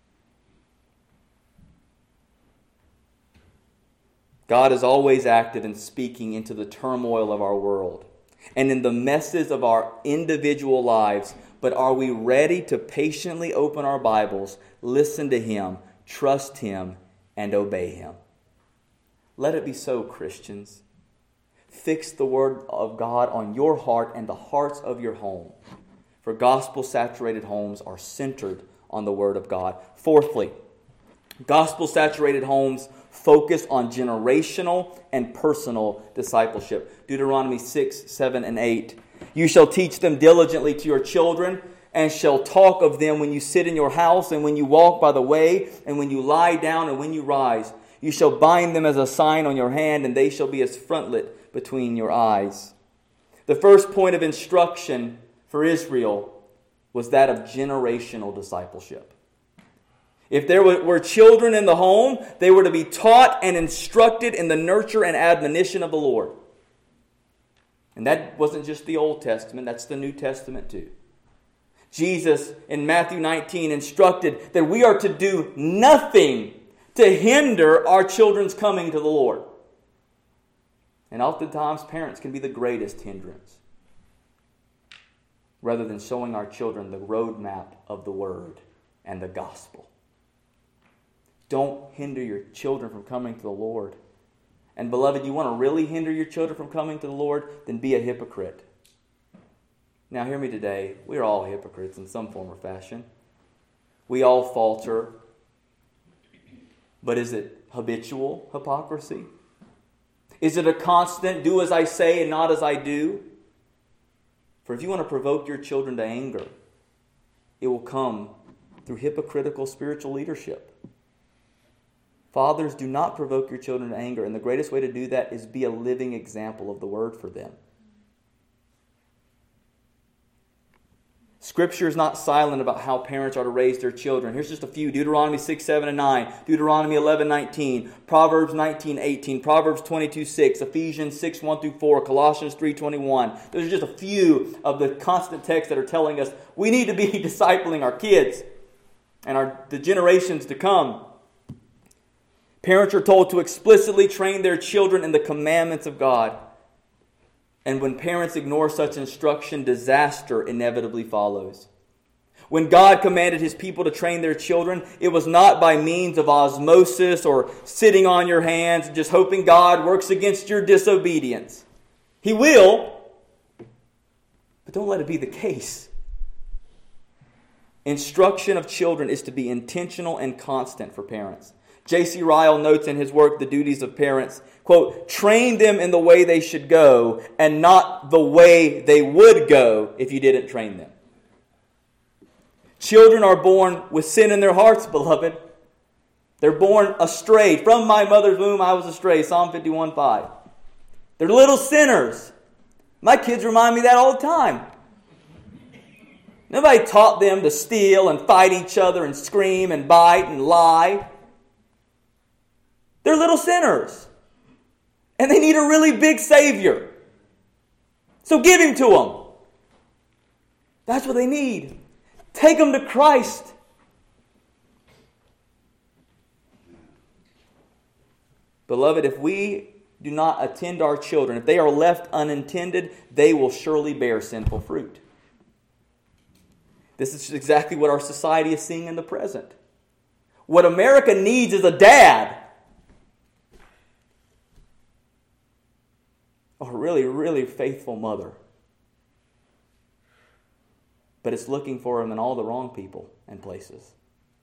God is always active in speaking into the turmoil of our world and in the messes of our individual lives. But are we ready to patiently open our Bibles, listen to Him, trust Him, and obey Him? Let it be so, Christians. Fix the Word of God on your heart and the hearts of your home. For gospel-saturated homes are centered on the Word of God. Fourthly, gospel-saturated homes focus on generational and personal discipleship. Deuteronomy six, seven, and eight. You shall teach them diligently to your children, and shall talk of them when you sit in your house, and when you walk by the way, and when you lie down, and when you rise. You shall bind them as a sign on your hand, and they shall be as frontlet between your eyes. The first point of instruction for Israel was that of generational discipleship. If there were children in the home, they were to be taught and instructed in the nurture and admonition of the Lord. And that wasn't just the Old Testament, that's the New Testament too. Jesus in Matthew nineteen instructed that we are to do nothing to hinder our children's coming to the Lord. And oftentimes, parents can be the greatest hindrance, rather than showing our children the roadmap of the Word and the gospel. Don't hinder your children from coming to the Lord. And beloved, you want to really hinder your children from coming to the Lord? Then be a hypocrite. Now hear me today. We are all hypocrites in some form or fashion. We all falter. But is it habitual hypocrisy? Is it a constant do as I say and not as I do? For if you want to provoke your children to anger, it will come through hypocritical spiritual leadership. Fathers, do not provoke your children to anger, and the greatest way to do that is be a living example of the Word for them. Scripture is not silent about how parents are to raise their children. Here's just a few. Deuteronomy six, seven, and nine. Deuteronomy eleven, nineteen. Proverbs nineteen, eighteen. Proverbs twenty-two, six. Ephesians six, one through four. Colossians three, twenty-one. Those are just a few of the constant texts that are telling us we need to be discipling our kids and our the generations to come. Parents are told to explicitly train their children in the commandments of God. And when parents ignore such instruction, disaster inevitably follows. When God commanded His people to train their children, it was not by means of osmosis or sitting on your hands and just hoping God works against your disobedience. He will, but don't let it be the case. Instruction of children is to be intentional and constant for parents. J C Ryle notes in his work, The Duties of Parents, quote, train them in the way they should go and not the way they would go if you didn't train them. Children are born with sin in their hearts, beloved. They're born astray. From my mother's womb I was astray, Psalm fifty-one, five. They're little sinners. My kids remind me of that all the time. Nobody taught them to steal and fight each other and scream and bite and lie. They're little sinners. And they need a really big Savior. So give Him to them. That's what they need. Take them to Christ. Beloved, if we do not attend our children, if they are left unattended, they will surely bear sinful fruit. This is exactly what our society is seeing in the present. What America needs is a dad. A really, really faithful mother. But it's looking for him in all the wrong people and places.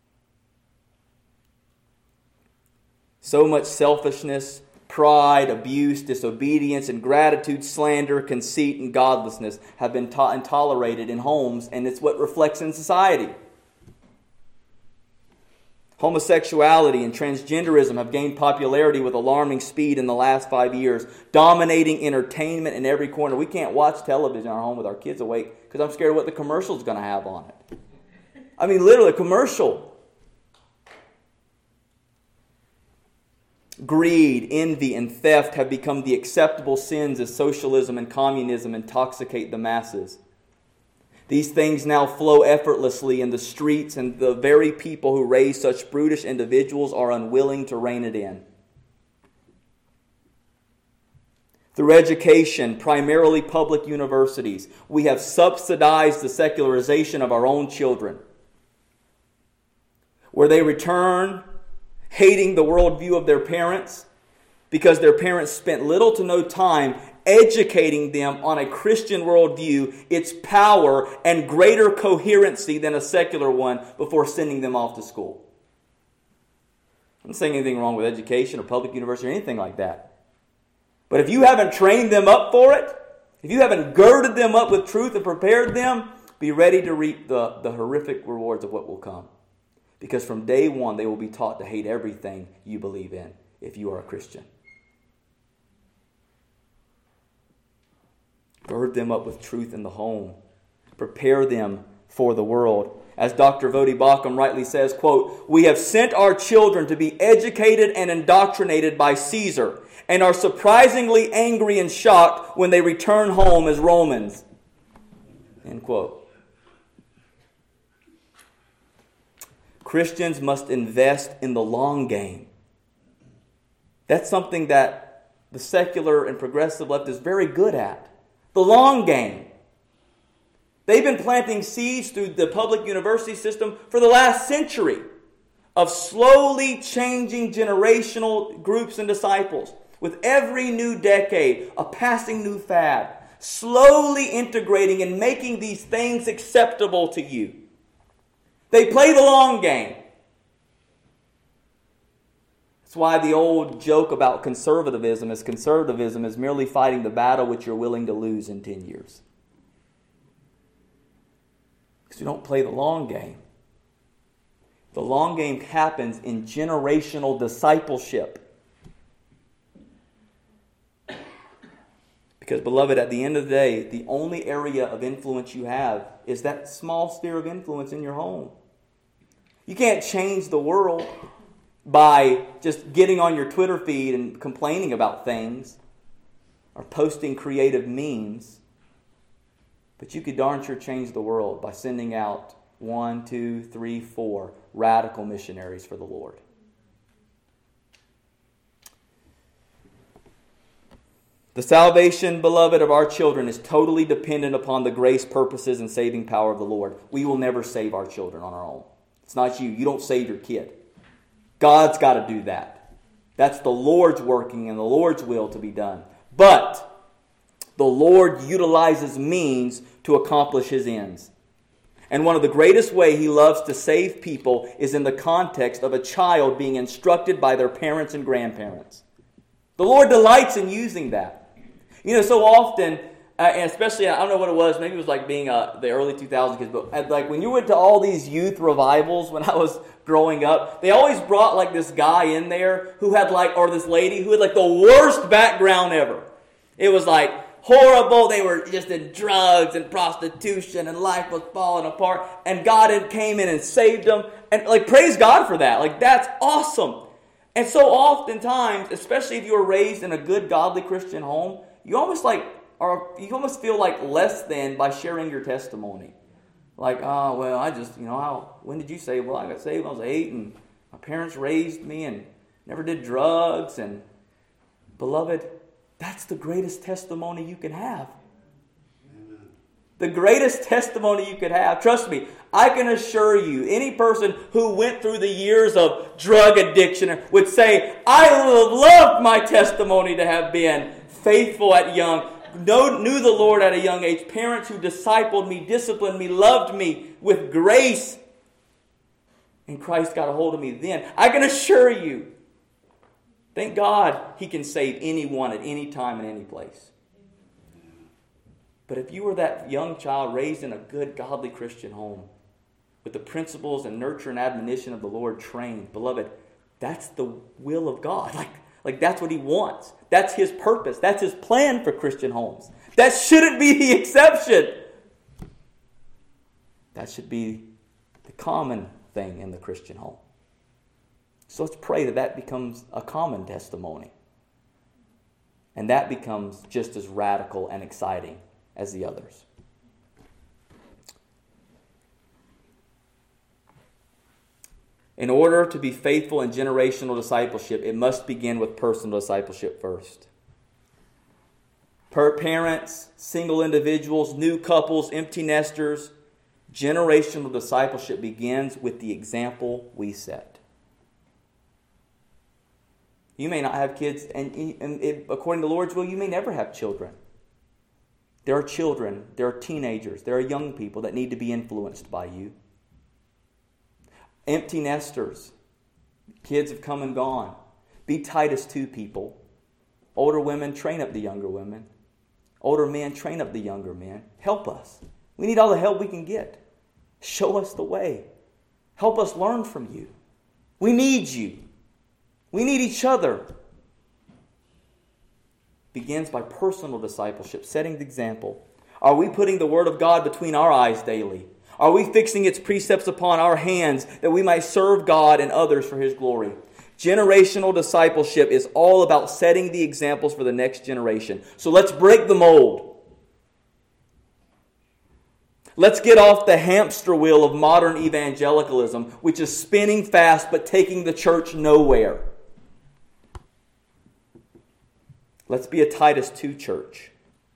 So much selfishness, pride, abuse, disobedience, ingratitude, slander, conceit, and godlessness have been taught and tolerated in homes, and it's what reflects in society. Homosexuality and transgenderism have gained popularity with alarming speed in the last five years, dominating entertainment in every corner. We can't watch television in our home with our kids awake because I'm scared of what the commercial is going to have on it. I mean, literally, a commercial. Greed, envy, and theft have become the acceptable sins as socialism and communism intoxicate the masses. These things now flow effortlessly in the streets, and the very people who raise such brutish individuals are unwilling to rein it in. Through education, primarily public universities, we have subsidized the secularization of our own children, where they return hating the worldview of their parents because their parents spent little to no time educating them on a Christian worldview, its power, and greater coherency than a secular one before sending them off to school. I'm not saying anything wrong with education or public university or anything like that. But if you haven't trained them up for it, if you haven't girded them up with truth and prepared them, be ready to reap the, the horrific rewards of what will come. Because from day one, they will be taught to hate everything you believe in if you are a Christian. Gird them up with truth in the home. Prepare them for the world. As Doctor Vodi Bakum rightly says, quote, "We have sent our children to be educated and indoctrinated by Caesar and are surprisingly angry and shocked when they return home as Romans." End quote. Christians must invest in the long game. That's something that the secular and progressive left is very good at. The long game. They've been planting seeds through the public university system for the last century of slowly changing generational groups and disciples. With every new decade, a passing new fad, slowly integrating and making these things acceptable to you. They play the long game. That's why the old joke about conservatism is conservatism is merely fighting the battle which you're willing to lose in ten years. Because you don't play the long game. The long game happens in generational discipleship. Because, beloved, at the end of the day, the only area of influence you have is that small sphere of influence in your home. You can't change the world by just getting on your Twitter feed and complaining about things or posting creative memes. But you could darn sure change the world by sending out one, two, three, four radical missionaries for the Lord. The salvation, beloved, of our children is totally dependent upon the grace, purposes, and saving power of the Lord. We will never save our children on our own. It's not you. You don't save your kid. God's got to do that. That's the Lord's working and the Lord's will to be done. But the Lord utilizes means to accomplish His ends. And one of the greatest ways He loves to save people is in the context of a child being instructed by their parents and grandparents. The Lord delights in using that. You know, so often, uh, and especially, I don't know what it was, maybe it was like being uh, the early two thousands kids, but at, like when you went to all these youth revivals when I was growing up, they always brought like this guy in there who had like, or this lady who had like the worst background ever. It was like horrible. They were just in drugs and prostitution and life was falling apart. And God had came in and saved them. And like, praise God for that. Like, that's awesome. And so oftentimes, especially if you were raised in a good, godly Christian home, you almost like, or you almost feel like less than by sharing your testimony. Like, oh, well, I just, you know, how, when did you say? Well, I got saved when I was eight, and my parents raised me and never did drugs. And beloved, that's the greatest testimony you can have. Amen. The greatest testimony you could have. Trust me, I can assure you, any person who went through the years of drug addiction would say, I would have loved my testimony to have been faithful at young, know, knew the Lord at a young age, parents who discipled me, disciplined me, loved me with grace, and Christ got a hold of me then. I can assure you, thank God He can save anyone at any time and any place. But if you were that young child raised in a good, godly Christian home, with the principles and nurture and admonition of the Lord trained, beloved, that's the will of God. Like, like that's what He wants. That's His purpose. That's His plan for Christian homes. That shouldn't be the exception. That should be the common thing in the Christian home. So let's pray that that becomes a common testimony. And that becomes just as radical and exciting as the others. In order to be faithful in generational discipleship, it must begin with personal discipleship first. Per parents, single individuals, new couples, empty nesters, generational discipleship begins with the example we set. You may not have kids, and, and it, according to the Lord's will, you may never have children. There are children, there are teenagers, there are young people that need to be influenced by you. Empty nesters. Kids have come and gone. Be Titus two people. Older women, train up the younger women. Older men, train up the younger men. Help us. We need all the help we can get. Show us the way. Help us learn from you. We need you. We need each other. Begins by personal discipleship, setting the example. Are we putting the Word of God between our eyes daily? Are we fixing its precepts upon our hands that we might serve God and others for His glory? Generational discipleship is all about setting the examples for the next generation. So let's break the mold. Let's get off the hamster wheel of modern evangelicalism, which is spinning fast but taking the church nowhere. Let's be a Titus two church.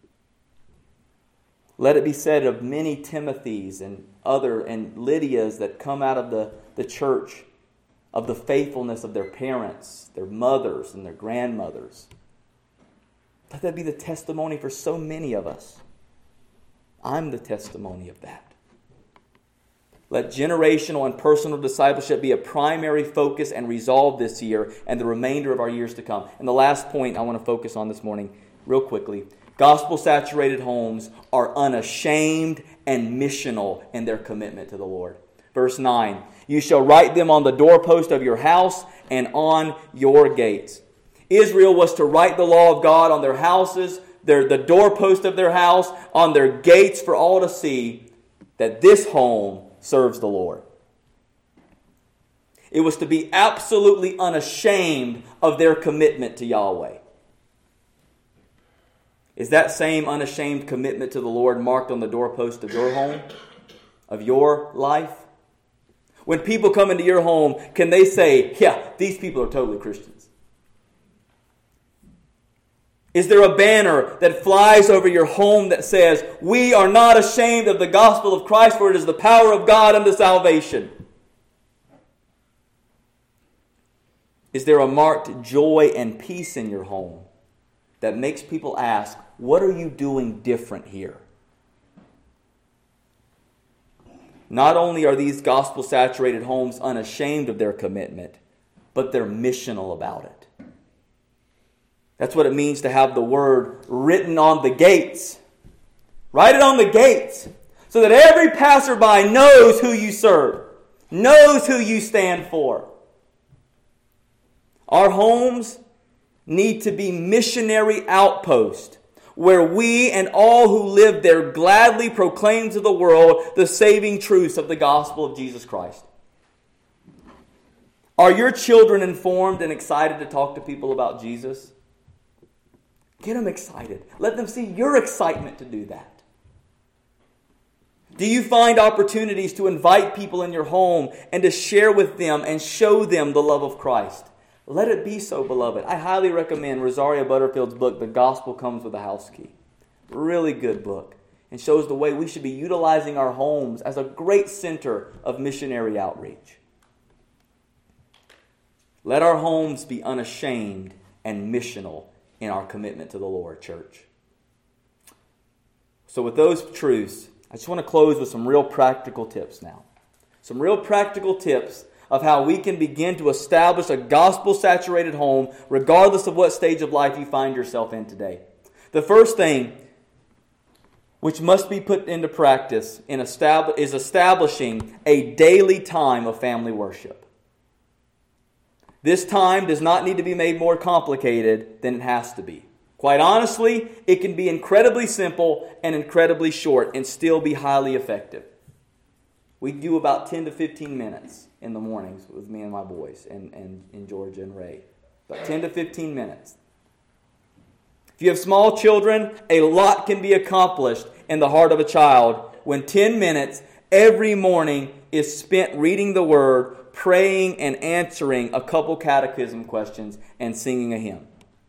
Let it be said of many Timothys and other and Lydias that come out of the, the church of the faithfulness of their parents, their mothers, and their grandmothers. Let that be the testimony for so many of us. I'm the testimony of that. Let generational and personal discipleship be a primary focus and resolve this year and the remainder of our years to come. And the last point I want to focus on this morning, real quickly. Gospel-saturated homes are unashamed and missional in their commitment to the Lord. Verse nine, you shall write them on the doorpost of your house and on your gates. Israel was to write the law of God on their houses, their, the doorpost of their house, on their gates for all to see that this home serves the Lord. It was to be absolutely unashamed of their commitment to Yahweh. Is that same unashamed commitment to the Lord marked on the doorpost of your home, of your life? When people come into your home, can they say, yeah, these people are totally Christians? Is there a banner that flies over your home that says, we are not ashamed of the gospel of Christ, for it is the power of God unto salvation? Is there a marked joy and peace in your home that makes people ask, what are you doing different here? Not only are these gospel-saturated homes unashamed of their commitment, but they're missional about it. That's what it means to have the word written on the gates. Write it on the gates so that every passerby knows who you serve, knows who you stand for. Our homes need to be missionary outposts where we and all who live there gladly proclaim to the world the saving truths of the gospel of Jesus Christ. Are your children informed and excited to talk to people about Jesus? Get them excited. Let them see your excitement to do that. Do you find opportunities to invite people in your home and to share with them and show them the love of Christ? Let it be so, beloved. I highly recommend Rosaria Butterfield's book, The Gospel Comes with a House Key. Really good book. And shows the way we should be utilizing our homes as a great center of missionary outreach. Let our homes be unashamed and missional in our commitment to the Lord, church. So with those truths, I just want to close with some real practical tips now. Some real practical tips of how we can begin to establish a gospel-saturated home regardless of what stage of life you find yourself in today. The first thing which must be put into practice in estab- is establishing a daily time of family worship. This time does not need to be made more complicated than it has to be. Quite honestly, it can be incredibly simple and incredibly short and still be highly effective. We do about ten to fifteen minutes in the mornings with me and my boys and, and, and Georgia and Ray. About ten to fifteen minutes. If you have small children, a lot can be accomplished in the heart of a child when ten minutes every morning is spent reading the Word, praying and answering a couple catechism questions, and singing a hymn.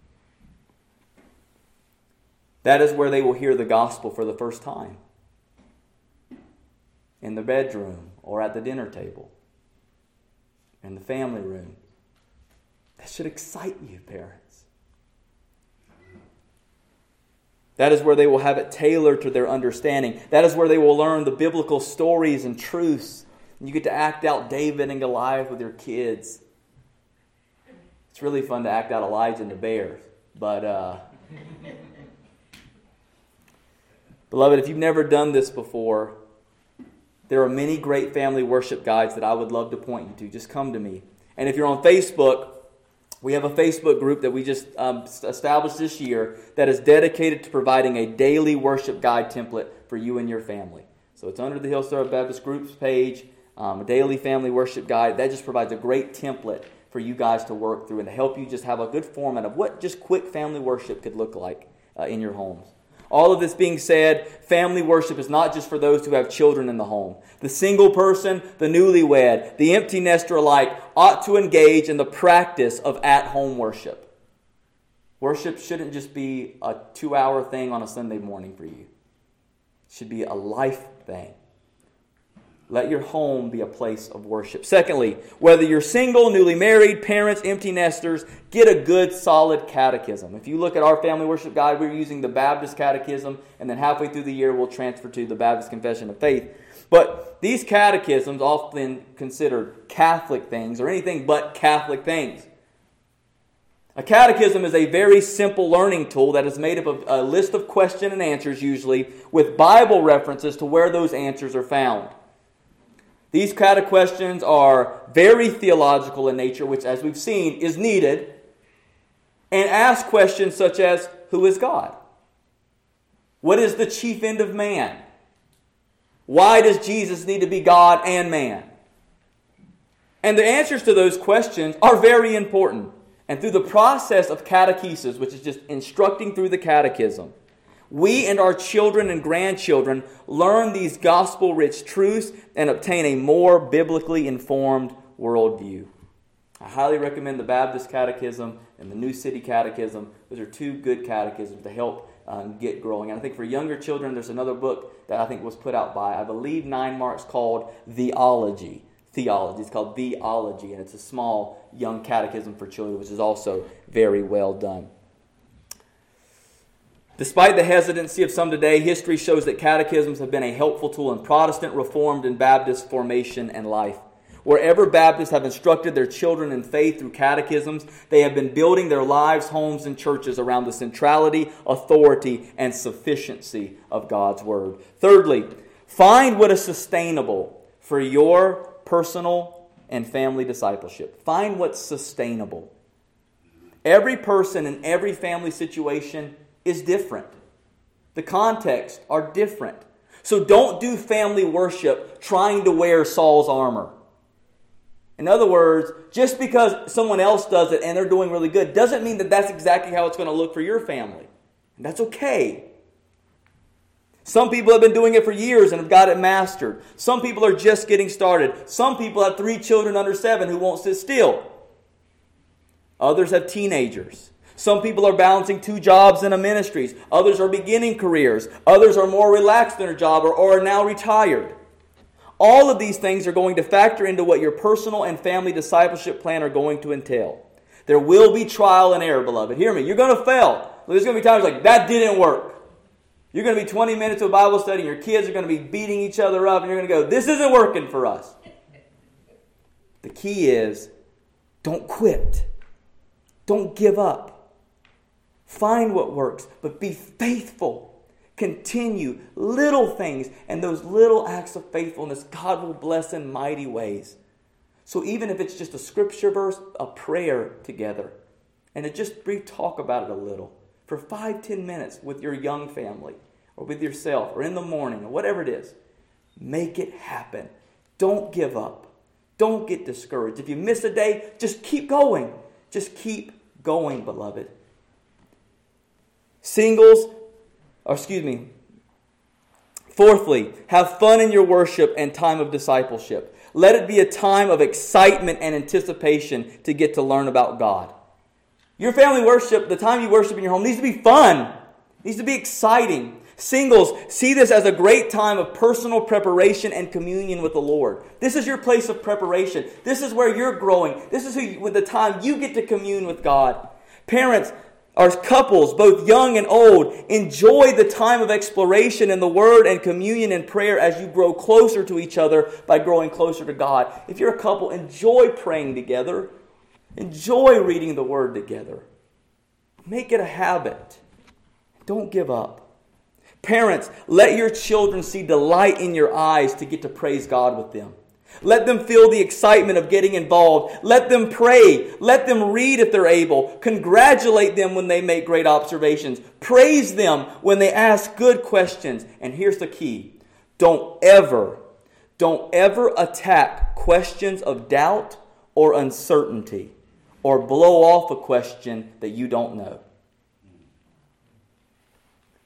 That is where they will hear the gospel for the first time. In the bedroom or at the dinner table. In the family room. That should excite you, parents. That is where they will have it tailored to their understanding. That is where they will learn the biblical stories and truths. And you get to act out David and Goliath with your kids. It's really fun to act out Elijah and the bears. But, uh... beloved, if you've never done this before, there are many great family worship guides that I would love to point you to. Just come to me. And if you're on Facebook, we have a Facebook group that we just um, established this year that is dedicated to providing a daily worship guide template for you and your family. So it's under the Hillsdale Baptist Groups page, um, a daily family worship guide. That just provides a great template for you guys to work through and to help you just have a good format of what just quick family worship could look like uh, in your homes. All of this being said, family worship is not just for those who have children in the home. The single person, the newlywed, the empty nester alike ought to engage in the practice of at-home worship. Worship shouldn't just be a two-hour thing on a Sunday morning for you. It should be a life thing. Let your home be a place of worship. Secondly, whether you're single, newly married, parents, empty nesters, get a good, solid catechism. If you look at our family worship guide, we're using the Baptist Catechism, and then halfway through the year, we'll transfer to the Baptist Confession of Faith. But these catechisms, often considered Catholic things, or anything but Catholic things. A catechism is a very simple learning tool that is made up of a list of question and answers, usually, with Bible references to where those answers are found. These catequestions are very theological in nature, which, as we've seen, is needed, and ask questions such as, who is God? What is the chief end of man? Why does Jesus need to be God and man? And the answers to those questions are very important. And through the process of catechesis, which is just instructing through the catechism, we and our children and grandchildren learn these gospel-rich truths and obtain a more biblically informed worldview. I highly recommend the Baptist Catechism and the New City Catechism. Those are two good catechisms to help um, get growing. And I think for younger children, there's another book that I think was put out by, I believe, Nine Marks called Theology. Theology. It's called Theology, and it's a small young catechism for children, which is also very well done. Despite the hesitancy of some today, history shows that catechisms have been a helpful tool in Protestant, Reformed, and Baptist formation and life. Wherever Baptists have instructed their children in faith through catechisms, they have been building their lives, homes, and churches around the centrality, authority, and sufficiency of God's Word. Thirdly, find what is sustainable for your personal and family discipleship. Find what's sustainable. Every person in every family situation is different. The contexts are different. So don't do family worship trying to wear Saul's armor. In other words, just because someone else does it and they're doing really good doesn't mean that that's exactly how it's going to look for your family. And that's okay. Some people have been doing it for years and have got it mastered. Some people are just getting started. Some people have three children under seven who won't sit still. Others have teenagers. Some people are balancing two jobs in a ministries. Others are beginning careers. Others are more relaxed in their job or, or are now retired. All of these things are going to factor into what your personal and family discipleship plan are going to entail. There will be trial and error, beloved. Hear me. You're going to fail. There's going to be times like, that didn't work. You're going to be twenty minutes of Bible study and your kids are going to be beating each other up and you're going to go, this isn't working for us. The key is, don't quit. Don't give up. Find what works, but be faithful. Continue little things, and those little acts of faithfulness, God will bless in mighty ways. So even if it's just a scripture verse, a prayer together, and to just brief talk about it a little, for five, ten minutes with your young family, or with yourself, or in the morning, or whatever it is, make it happen. Don't give up. Don't get discouraged. If you miss a day, just keep going. Just keep going, beloved. Singles, or excuse me, fourthly, have fun in your worship and time of discipleship. Let it be a time of excitement and anticipation to get to learn about God. Your family worship, the time you worship in your home, needs to be fun. It needs to be exciting. Singles, see this as a great time of personal preparation and communion with the Lord. This is your place of preparation. This is where you're growing. This is who you, with the time you get to commune with God. Parents, our couples, both young and old, enjoy the time of exploration in the Word and communion and prayer as you grow closer to each other by growing closer to God. If you're a couple, enjoy praying together. Enjoy reading the Word together. Make it a habit. Don't give up. Parents, let your children see delight in your eyes to get to praise God with them. Let them feel the excitement of getting involved. Let them pray. Let them read if they're able. Congratulate them when they make great observations. Praise them when they ask good questions. And here's the key. Don't ever, don't ever attack questions of doubt or uncertainty or blow off a question that you don't know.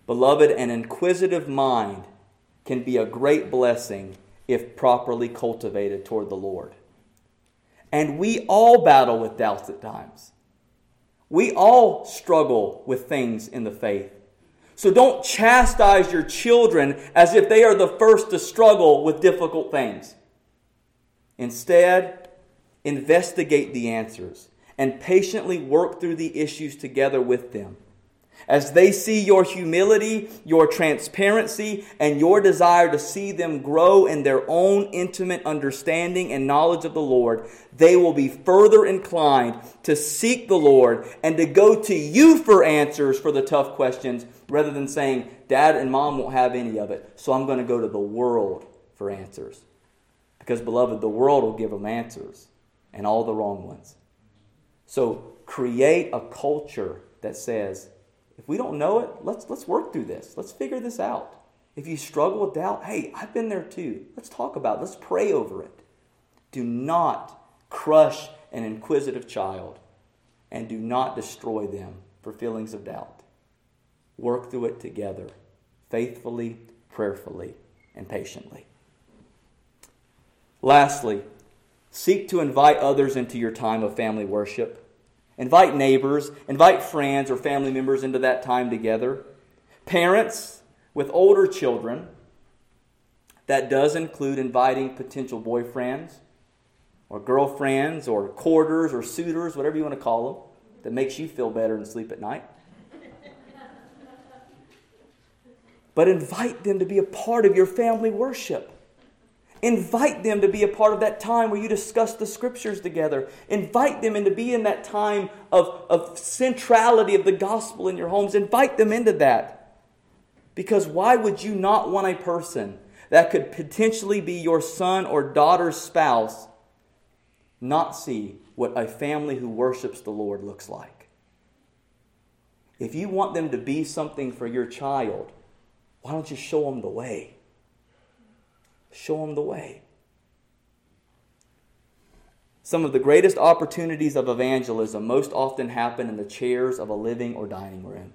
Beloved, an inquisitive mind can be a great blessing if properly cultivated toward the Lord. And we all battle with doubts at times. We all struggle with things in the faith. So don't chastise your children as if they are the first to struggle with difficult things. Instead, investigate the answers and patiently work through the issues together with them. As they see your humility, your transparency, and your desire to see them grow in their own intimate understanding and knowledge of the Lord, they will be further inclined to seek the Lord and to go to you for answers for the tough questions, rather than saying, Dad and Mom won't have any of it, so I'm going to go to the world for answers. Because, beloved, the world will give them answers, and all the wrong ones. So create a culture that says, if we don't know it, let's let's work through this. Let's figure this out. If you struggle with doubt, hey, I've been there too. Let's talk about it. Let's pray over it. Do not crush an inquisitive child, and do not destroy them for feelings of doubt. Work through it together, faithfully, prayerfully, and patiently. Lastly, seek to invite others into your time of family worship. Invite neighbors, invite friends or family members into that time together. Parents with older children, that does include inviting potential boyfriends or girlfriends or courters or suitors, whatever you want to call them, that makes you feel better and sleep at night. But invite them to be a part of your family worship. Invite them to be a part of that time where you discuss the Scriptures together. Invite them into be in that time of, of centrality of the gospel in your homes. Invite them into that. Because why would you not want a person that could potentially be your son or daughter's spouse not see what a family who worships the Lord looks like? If you want them to be something for your child, why don't you show them the way? Show them the way. Some of the greatest opportunities of evangelism most often happen in the chairs of a living or dining room.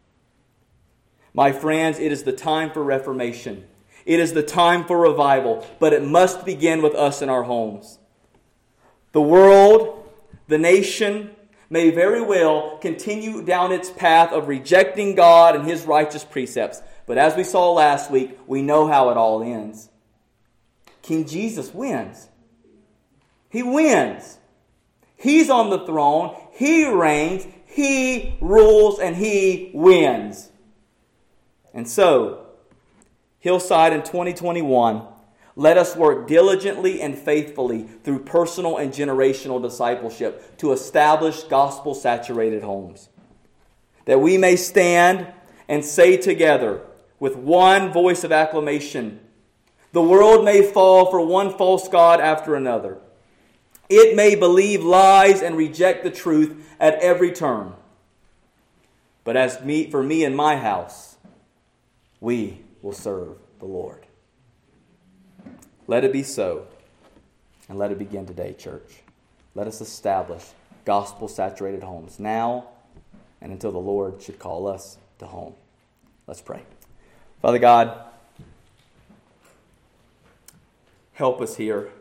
My friends, it is the time for reformation. It is the time for revival, but it must begin with us in our homes. The world, the nation, may very well continue down its path of rejecting God and His righteous precepts. But as we saw last week, we know how it all ends. King Jesus wins. He wins. He's on the throne. He reigns. He rules and He wins. And so, Hillside in twenty twenty-one, let us work diligently and faithfully through personal and generational discipleship to establish gospel-saturated homes. That we may stand and say together with one voice of acclamation, the world may fall for one false god after another. It may believe lies and reject the truth at every turn. But as me, for me and my house, we will serve the Lord. Let it be so, and let it begin today, church. Let us establish gospel-saturated homes now and until the Lord should call us to home. Let's pray. Father God, help us here.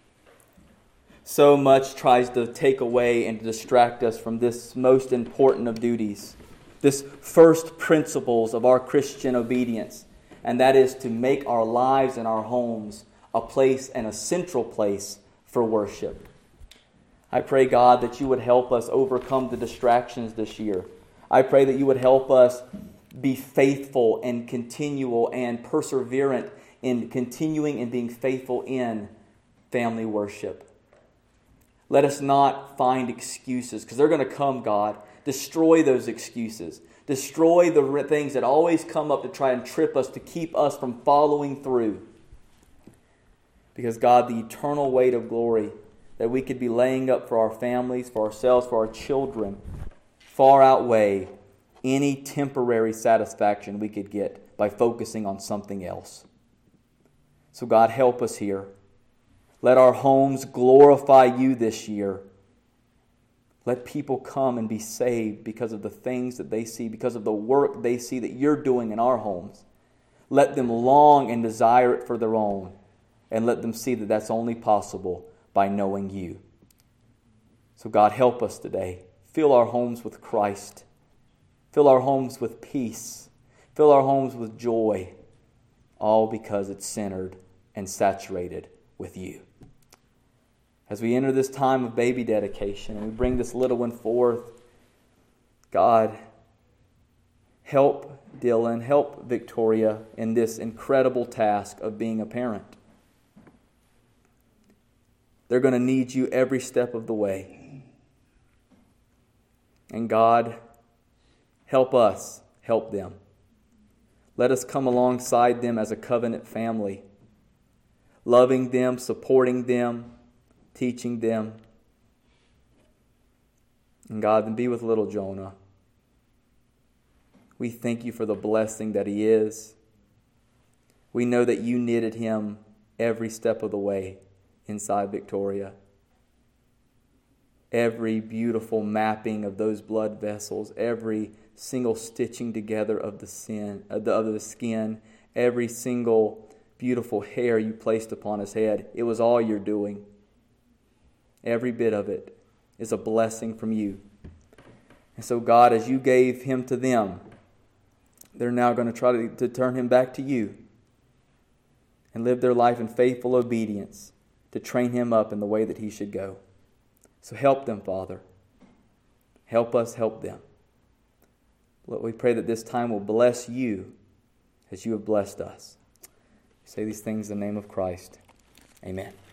So much tries to take away and to distract us from this most important of duties, this first principles of our Christian obedience, and that is to make our lives and our homes a place and a central place for worship. I pray, God, that you would help us overcome the distractions this year. I pray that you would help us be faithful and continual and perseverant in continuing and being faithful in family worship. Let us not find excuses, because they're going to come, God. Destroy those excuses. Destroy the things that always come up to try and trip us, to keep us from following through. Because, God, the eternal weight of glory that we could be laying up for our families, for ourselves, for our children, far outweigh any temporary satisfaction we could get by focusing on something else. So, God, help us here. Let our homes glorify you this year. Let people come and be saved because of the things that they see, because of the work they see that you're doing in our homes. Let them long and desire it for their own, and let them see that that's only possible by knowing you. So God, help us today. Fill our homes with Christ. Fill our homes with peace. Fill our homes with joy. All because it's centered and saturated with you. As we enter this time of baby dedication and we bring this little one forth, God, help Dylan, help Victoria in this incredible task of being a parent. They're going to need you every step of the way. And God, help us, help them. Let us come alongside them as a covenant family, loving them, supporting them, teaching them. And God, then be with little Jonah. We thank you for the blessing that he is. We know that you knitted him every step of the way inside Victoria. Every beautiful mapping of those blood vessels, every single stitching together of the sin, of the, of the skin, every single beautiful hair you placed upon his head, it was all you're doing. Every bit of it is a blessing from you. And so God, as you gave him to them, they're now going to try to, to turn him back to you and live their life in faithful obedience to train him up in the way that he should go. So help them, Father. Help us, help them. Lord, we pray that this time will bless you as you have blessed us. We say these things in the name of Christ. Amen.